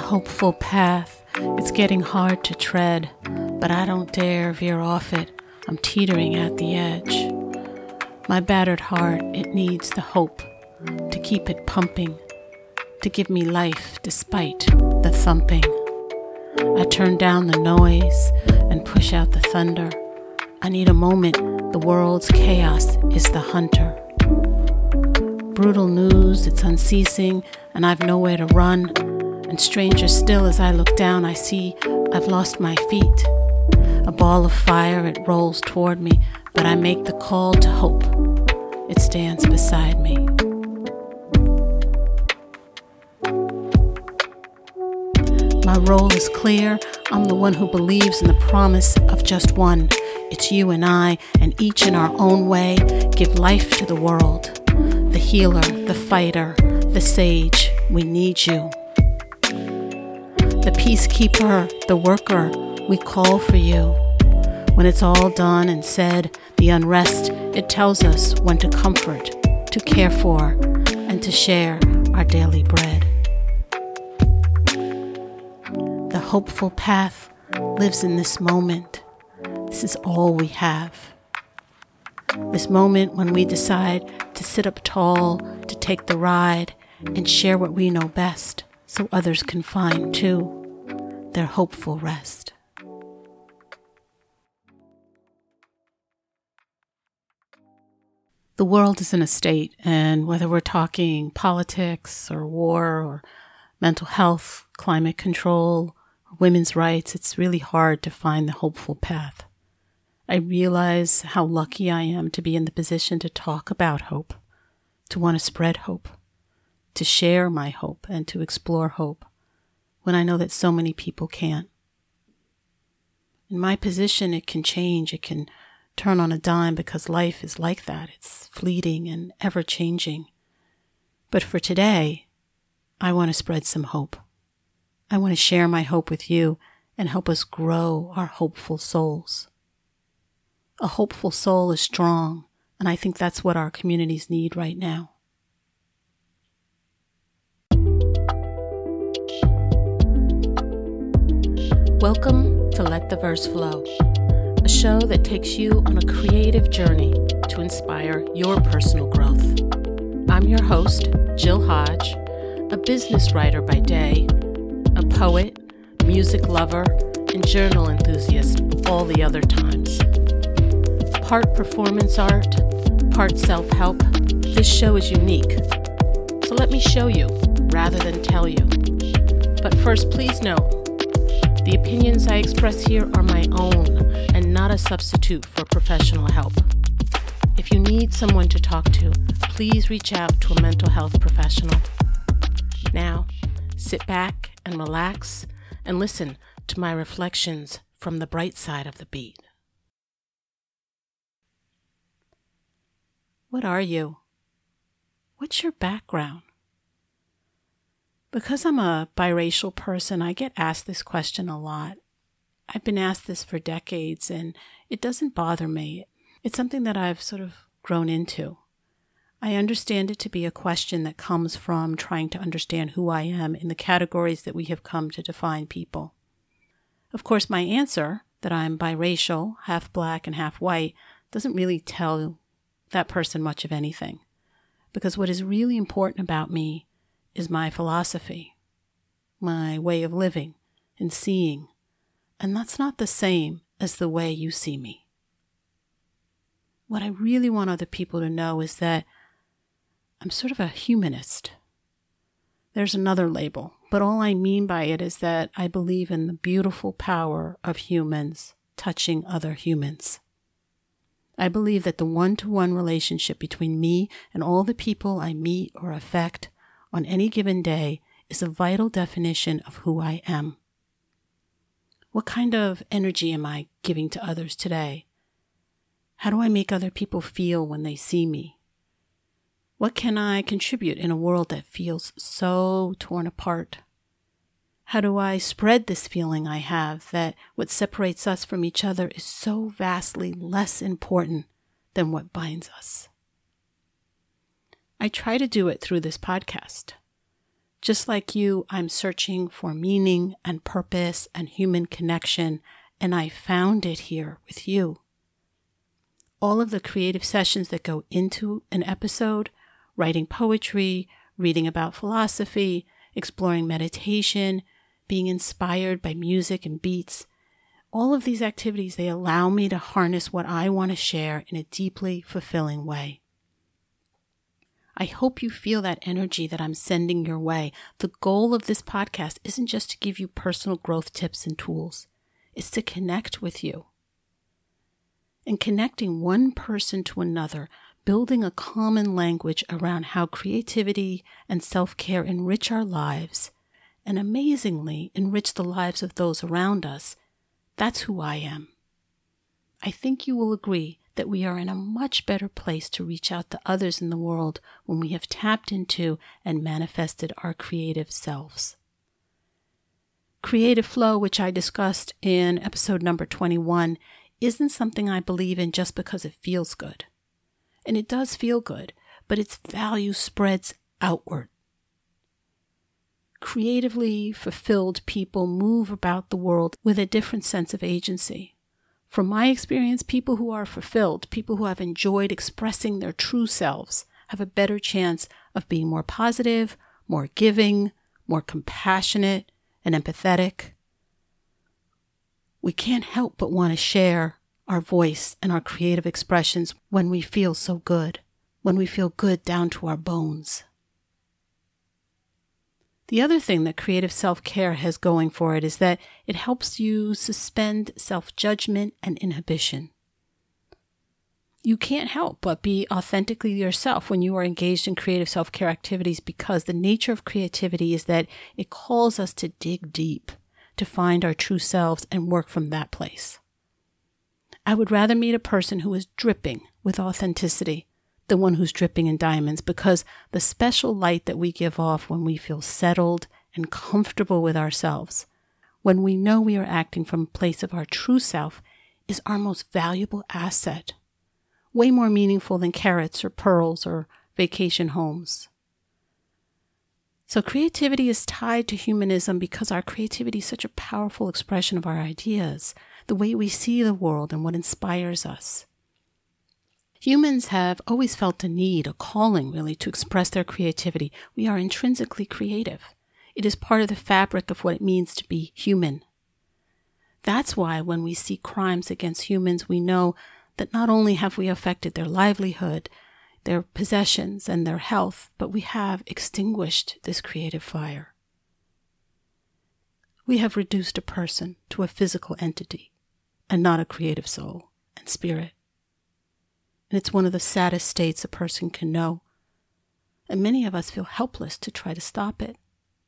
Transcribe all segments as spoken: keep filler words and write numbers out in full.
hopeful path, it's getting hard to tread, but I don't dare veer off it. I'm teetering at the edge. My battered heart, it needs the hope to keep it pumping, to give me life despite the thumping. I turn down the noise and push out the thunder. I need a moment, the world's chaos is the hunter. Brutal news, it's unceasing, and I've nowhere to run. And stranger still, as I look down, I see I've lost my feet. A ball of fire, it rolls toward me, but I make the call to hope. It stands beside me. My role is clear. I'm the one who believes in the promise of just one. It's you and I, and each in our own way, give life to the world. The healer, the fighter, the sage, we need you. The peacekeeper, the worker, we call for you. When it's all done and said, the unrest, it tells us when to comfort, to care for, and to share our daily bread. The hopeful path lives in this moment. This is all we have. This moment when we decide to sit up tall, to take the ride, and share what we know best so others can find, too, their hopeful rest. The world is in a state, and whether we're talking politics or war or mental health, climate control, or women's rights, it's really hard to find the hopeful path. I realize how lucky I am to be in the position to talk about hope, to want to spread hope, to share my hope and to explore hope when I know that so many people can't. In my position, it can change, it can turn on a dime because life is like that. It's fleeting and ever-changing. But for today, I want to spread some hope. I want to share my hope with you and help us grow our hopeful souls. A hopeful soul is strong, and I think that's what our communities need right now. Welcome to Let the Verse Flow, a show that takes you on a creative journey to inspire your personal growth. I'm your host, Jill Hodge, a business writer by day, a poet, music lover, and journal enthusiast all the other times. Part performance art, part self-help, this show is unique. So let me show you rather than tell you. But first, please note, the opinions I express here are my own and not a substitute for professional help. If you need someone to talk to, please reach out to a mental health professional. Now, sit back and relax and listen to my reflections from the bright side of the beat. What are you? What's your background? Because I'm a biracial person, I get asked this question a lot. I've been asked this for decades, and it doesn't bother me. It's something that I've sort of grown into. I understand it to be a question that comes from trying to understand who I am in the categories that we have come to define people. Of course, my answer, that I'm biracial, half black and half white, doesn't really tell that person much of anything. Because what is really important about me is my philosophy, my way of living and seeing, and that's not the same as the way you see me. What I really want other people to know is that I'm sort of a humanist. There's another label, but all I mean by it is that I believe in the beautiful power of humans touching other humans. I believe that the one-to-one relationship between me and all the people I meet or affect on any given day is a vital definition of who I am. What kind of energy am I giving to others today? How do I make other people feel when they see me? What can I contribute in a world that feels so torn apart? How do I spread this feeling I have that what separates us from each other is so vastly less important than what binds us? I try to do it through this podcast, Just like you, I'm searching for meaning and purpose and human connection, and I found it here with you. All of the creative sessions that go into an episode, writing poetry, reading about philosophy, exploring meditation, being inspired by music and beats, all of these activities, they allow me to harness what I want to share in a deeply fulfilling way. I hope you feel that energy that I'm sending your way. The goal of this podcast isn't just to give you personal growth tips and tools. It's to connect with you. And connecting one person to another, building a common language around how creativity and self-care enrich our lives, and amazingly enrich the lives of those around us, that's who I am. I think you will agree that we are in a much better place to reach out to others in the world when we have tapped into and manifested our creative selves. Creative flow, which I discussed in episode number twenty-one, isn't something I believe in just because it feels good. And it does feel good, but its value spreads outward. Creatively fulfilled people move about the world with a different sense of agency. From my experience, people who are fulfilled, people who have enjoyed expressing their true selves, have a better chance of being more positive, more giving, more compassionate, and empathetic. We can't help but want to share our voice and our creative expressions when we feel so good, when we feel good down to our bones. The other thing that creative self-care has going for it is that it helps you suspend self-judgment and inhibition. You can't help but be authentically yourself when you are engaged in creative self-care activities, because the nature of creativity is that it calls us to dig deep, to find our true selves and work from that place. I would rather meet a person who is dripping with authenticity than one who's dripping in diamonds, because the special light that we give off when we feel settled and comfortable with ourselves, when we know we are acting from a place of our true self, is our most valuable asset, way more meaningful than carrots or pearls or vacation homes. So creativity is tied to humanism because our creativity is such a powerful expression of our ideas, the way we see the world and what inspires us. Humans have always felt a need, a calling really, to express their creativity. We are intrinsically creative. It is part of the fabric of what it means to be human. That's why when we see crimes against humans, we know that not only have we affected their livelihood, their possessions, and their health, but we have extinguished this creative fire. We have reduced a person to a physical entity and not a creative soul and spirit. And it's one of the saddest states a person can know. And many of us feel helpless to try to stop it.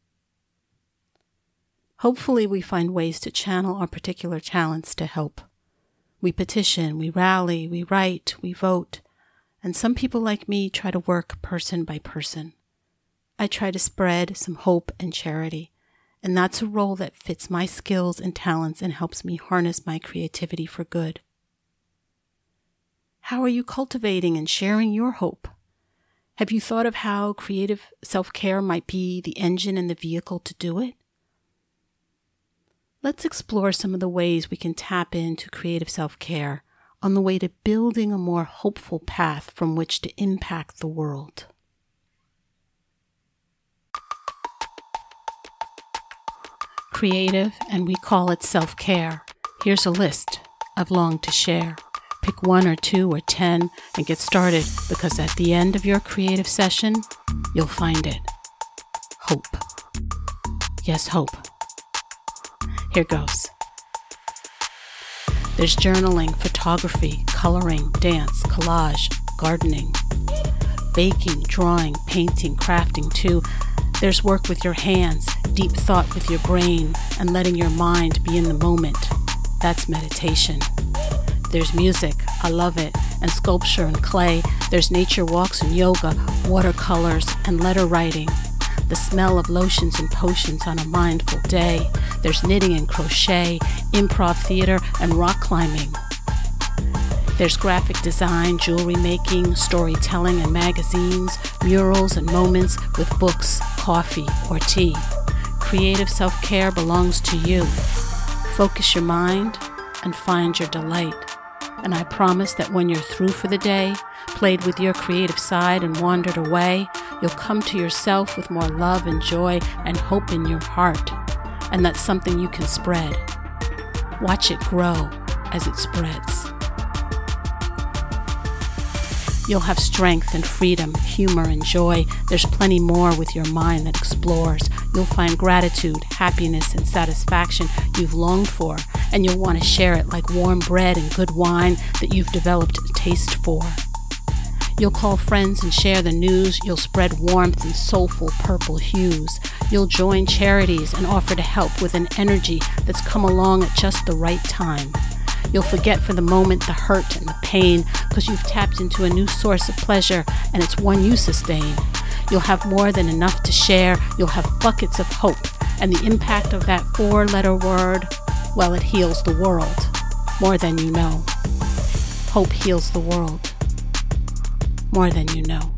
Hopefully we find ways to channel our particular talents to help. We petition, we rally, we write, we vote. And some people like me try to work person by person. I try to spread some hope and charity. And that's a role that fits my skills and talents and helps me harness my creativity for good. How are you cultivating and sharing your hope? Have you thought of how creative self-care might be the engine and the vehicle to do it? Let's explore some of the ways we can tap into creative self-care on the way to building a more hopeful path from which to impact the world. Creative, and we call it self-care. Here's a list I've longed to share. Pick one or two or ten and get started, because at the end of your creative session, you'll find it. Hope. Yes, hope. Here goes. There's journaling, photography, coloring, dance, collage, gardening, baking, drawing, painting, crafting too. There's work with your hands, deep thought with your brain, and letting your mind be in the moment. That's meditation. There's music, I love it, and sculpture and clay. There's nature walks and yoga, watercolors and letter writing. The smell of lotions and potions on a mindful day. There's knitting and crochet, improv theater, and rock climbing. There's graphic design, jewelry making, storytelling and magazines, murals and moments with books, coffee, or tea. Creative self-care belongs to you. Focus your mind and find your delight. And I promise that when you're through for the day, played with your creative side and wandered away, you'll come to yourself with more love and joy and hope in your heart. And that's something you can spread. Watch it grow as it spreads. You'll have strength and freedom, humor and joy. There's plenty more with your mind that explores. You'll find gratitude, happiness, and satisfaction you've longed for, and you'll want to share it like warm bread and good wine that you've developed a taste for. You'll call friends and share the news. You'll spread warmth and soulful purple hues. You'll join charities and offer to help with an energy that's come along at just the right time. You'll forget for the moment the hurt and the pain because you've tapped into a new source of pleasure, and it's one you sustain. You'll have more than enough to share. You'll have buckets of hope, and the impact of that four-letter word, well, it heals the world more than you know. Hope heals the world more than you know.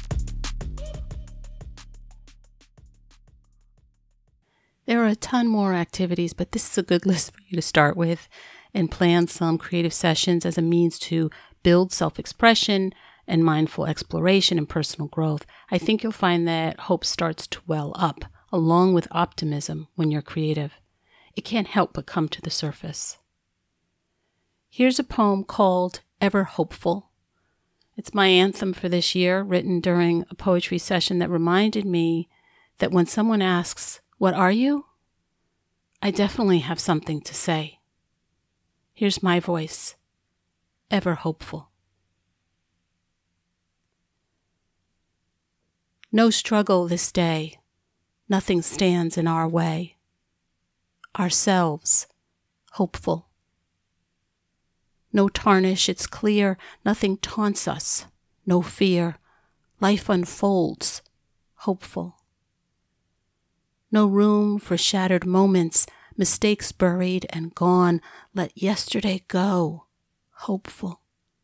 There are a ton more activities, but this is a good list for you to start with and plan some creative sessions as a means to build self-expression and mindful exploration and personal growth. I think you'll find that hope starts to well up, along with optimism when you're creative. It can't help but come to the surface. Here's a poem called Ever Hopeful. It's my anthem for this year, written during a poetry session that reminded me that when someone asks, "What are you?" I definitely have something to say. Here's my voice, ever hopeful. No struggle this day, nothing stands in our way. Ourselves, hopeful. No tarnish, it's clear, nothing taunts us, no fear. Life unfolds, hopeful. No room for shattered moments, mistakes buried and gone. Let yesterday go, hopeful.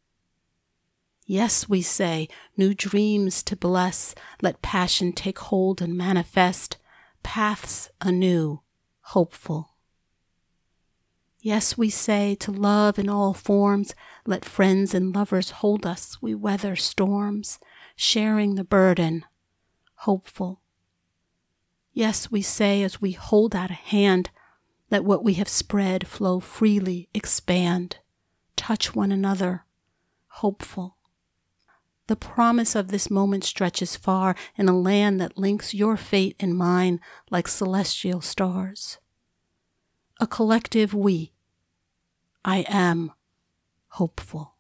Yes, we say, new dreams to bless. Let passion take hold and manifest. Paths anew, hopeful. Yes, we say, to love in all forms. Let friends and lovers hold us. We weather storms, sharing the burden, hopeful. Yes, we say, as we hold out a hand, let what we have spread flow freely, expand, touch one another, hopeful. The promise of this moment stretches far in a land that links your fate and mine like celestial stars. A collective we. I am hopeful.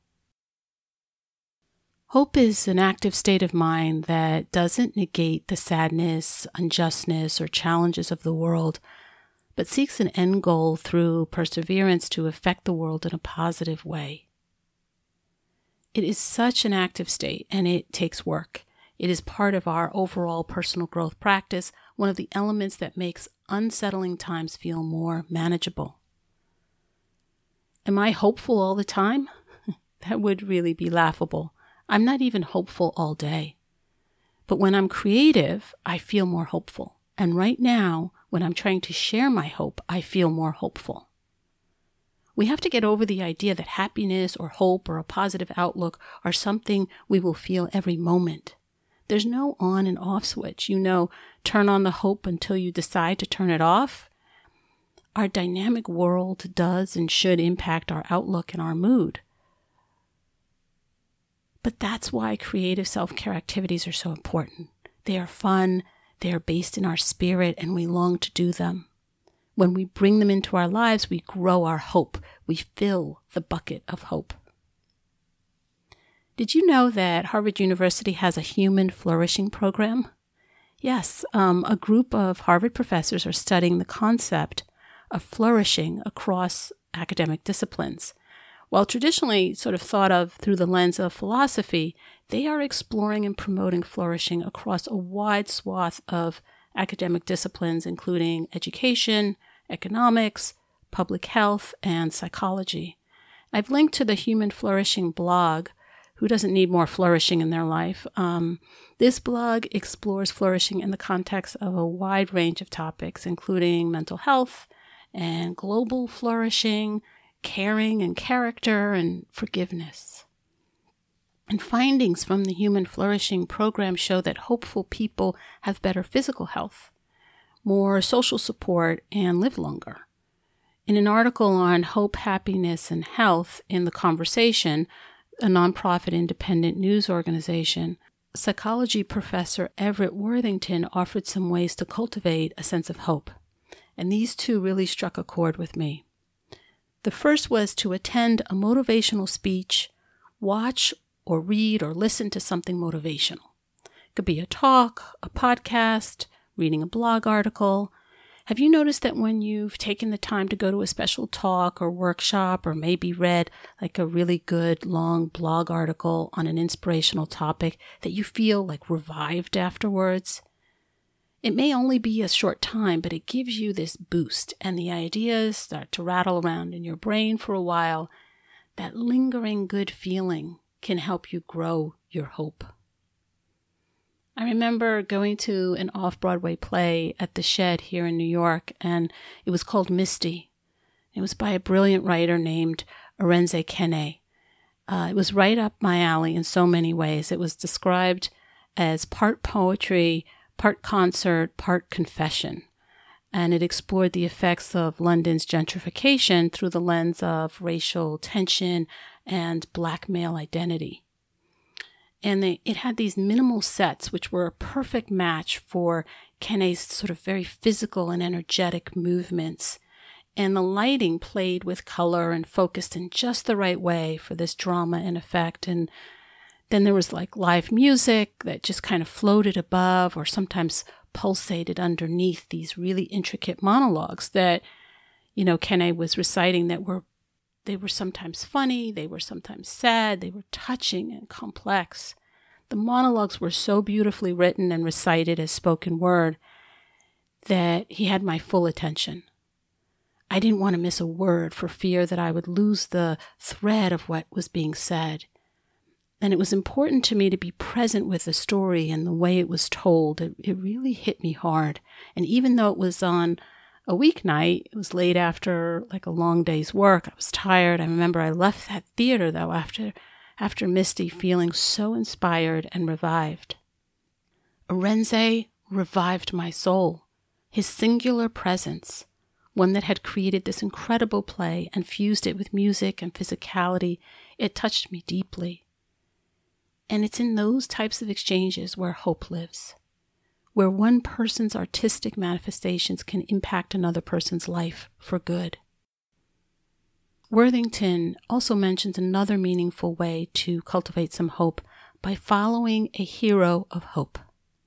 Hope is an active state of mind that doesn't negate the sadness, unjustness, or challenges of the world, but seeks an end goal through perseverance to affect the world in a positive way. It is such an active state, and it takes work. It is part of our overall personal growth practice, one of the elements that makes unsettling times feel more manageable. Am I hopeful all the time? That would really be laughable. I'm not even hopeful all day. But when I'm creative, I feel more hopeful. And right now, when I'm trying to share my hope, I feel more hopeful. We have to get over the idea that happiness or hope or a positive outlook are something we will feel every moment. There's no on and off switch. You know, turn on the hope until you decide to turn it off. Our dynamic world does and should impact our outlook and our mood. But that's why creative self-care activities are so important. They are fun, they are based in our spirit, and we long to do them. When we bring them into our lives, we grow our hope. We fill the bucket of hope. Did you know that Harvard University has a human flourishing program? Yes, um, a group of Harvard professors are studying the concept of flourishing across academic disciplines. While traditionally sort of thought of through the lens of philosophy, they are exploring and promoting flourishing across a wide swath of academic disciplines, including education, economics, public health, and psychology. I've linked to the Human Flourishing blog, Who doesn't need more flourishing in their life? Um, this blog explores flourishing in the context of a wide range of topics, including mental health and global flourishing, caring and character, and forgiveness. And findings from the Human Flourishing Program show that hopeful people have better physical health, more social support, and live longer. In an article on hope, happiness, and health in The Conversation, a nonprofit independent news organization, psychology professor Everett Worthington offered some ways to cultivate a sense of hope. And these two really struck a chord with me. The first was to attend a motivational speech, watch or read or listen to something motivational. It could be a talk, a podcast, reading a blog article. Have you noticed that when you've taken the time to go to a special talk or workshop, or maybe read like a really good long blog article on an inspirational topic, that you feel like revived afterwards? It may only be a short time, but it gives you this boost, and the ideas start to rattle around in your brain for a while. That lingering good feeling can help you grow your hope. I remember going to an off-Broadway play at the Shed here in New York, and it was called Misty. It was by a brilliant writer named Arinze Kene. Uh, it was right up my alley in so many ways. It was described as part poetry, part concert, part confession. And it explored the effects of London's gentrification through the lens of racial tension and Black male identity. And they, it had these minimal sets, which were a perfect match for Kene's sort of very physical and energetic movements. And the lighting played with color and focused in just the right way for this drama and effect. And then there was like live music that just kind of floated above or sometimes pulsated underneath these really intricate monologues that, you know, Kene was reciting that were They were sometimes funny, they were sometimes sad, they were touching and complex. The monologues were so beautifully written and recited as spoken word that he had my full attention. I didn't want to miss a word for fear that I would lose the thread of what was being said. And it was important to me to be present with the story and the way it was told. It, it really hit me hard. And even though it was on a weeknight, it was late after like a long day's work. I was tired. I remember I left that theater though after after Misty feeling so inspired and revived. Arinze revived my soul. His singular presence, one that had created this incredible play and fused it with music and physicality, it touched me deeply. And it's in those types of exchanges where hope lives, where one person's artistic manifestations can impact another person's life for good. Worthington also mentions another meaningful way to cultivate some hope by following a hero of hope.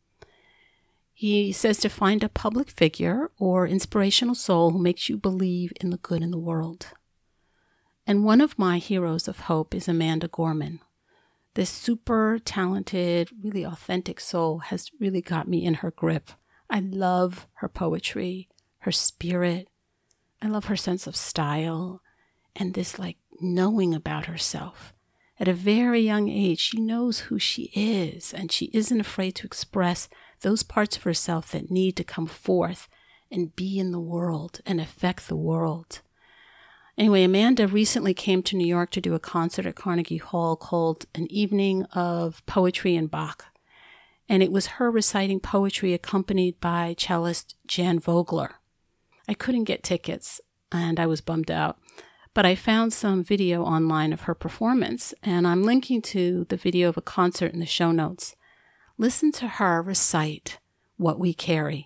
He says to find a public figure or inspirational soul who makes you believe in the good in the world. And one of my heroes of hope is Amanda Gorman. This super talented, really authentic soul has really got me in her grip. I love her poetry, her spirit. I love her sense of style and this like knowing about herself. At a very young age, she knows who she is, and she isn't afraid to express those parts of herself that need to come forth and be in the world and affect the world. Anyway, Amanda recently came to New York to do a concert at Carnegie Hall called An Evening of Poetry and Bach. And it was her reciting poetry accompanied by cellist Jan Vogler. I couldn't get tickets, and I was bummed out. But I found some video online of her performance, and I'm linking to the video of a concert in the show notes. Listen to her recite What We Carry.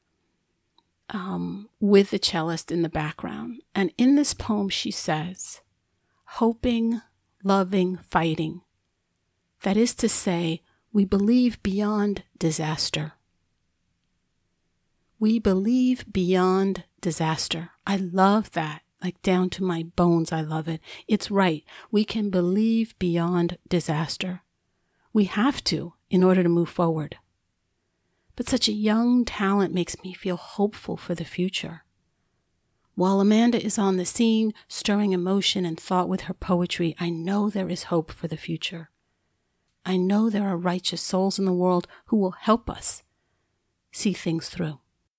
Um, with the cellist in the background. And in this poem she says, hoping, loving, fighting. That is to say, we believe beyond disaster. We believe beyond disaster. I love that. Like down to my bones, I love it. It's right. We can believe beyond disaster. We have to in order to move forward. But such a young talent makes me feel hopeful for the future. While Amanda is on the scene, stirring emotion and thought with her poetry, I know there is hope for the future. I know there are righteous souls in the world who will help us see things through.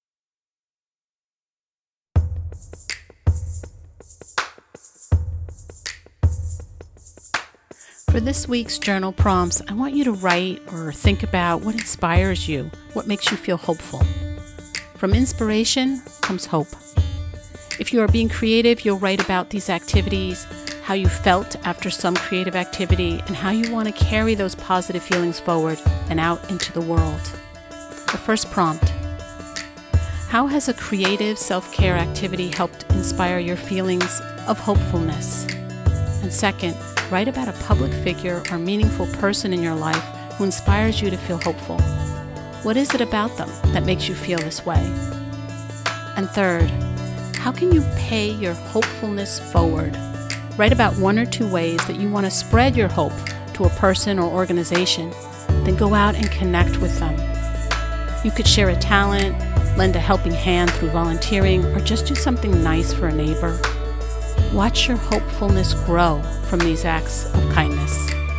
For this week's journal prompts, I want you to write or think about what inspires you, what makes you feel hopeful. From inspiration comes hope. If you are being creative, you'll write about these activities, how you felt after some creative activity, and how you want to carry those positive feelings forward and out into the world. The first prompt: how has a creative self-care activity helped inspire your feelings of hopefulness? And second, write about a public figure or meaningful person in your life who inspires you to feel hopeful. What is it about them that makes you feel this way? And third, how can you pay your hopefulness forward? Write about one or two ways that you want to spread your hope to a person or organization, then go out and connect with them. You could share a talent, lend a helping hand through volunteering, or just do something nice for a neighbor. Watch your hopefulness grow from these acts of kindness.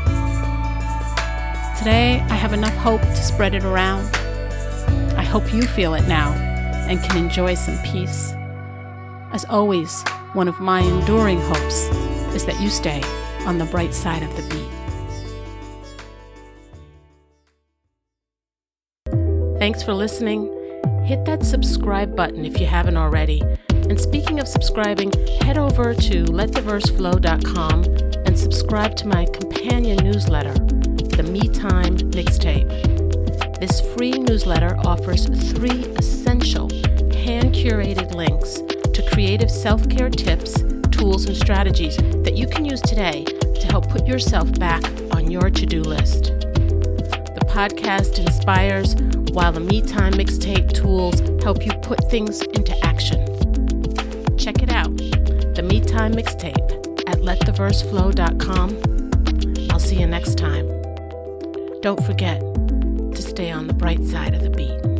Today, I have enough hope to spread it around. I hope you feel it now and can enjoy some peace. As always, one of my enduring hopes is that you stay on the bright side of the beat. Thanks for listening. Hit that subscribe button if you haven't already. And speaking of subscribing, head over to let the verse flow dot com and subscribe to my companion newsletter, the Me Time Mixtape. This free newsletter offers three essential hand-curated links to creative self-care tips, tools, and strategies that you can use today to help put yourself back on your to-do list. The podcast inspires, while the Me Time Mixtape tools help you put things into action. Check it out, the Me Time Mixtape at let the verse flow dot com. I'll see you next time. Don't forget to stay on the bright side of the beat.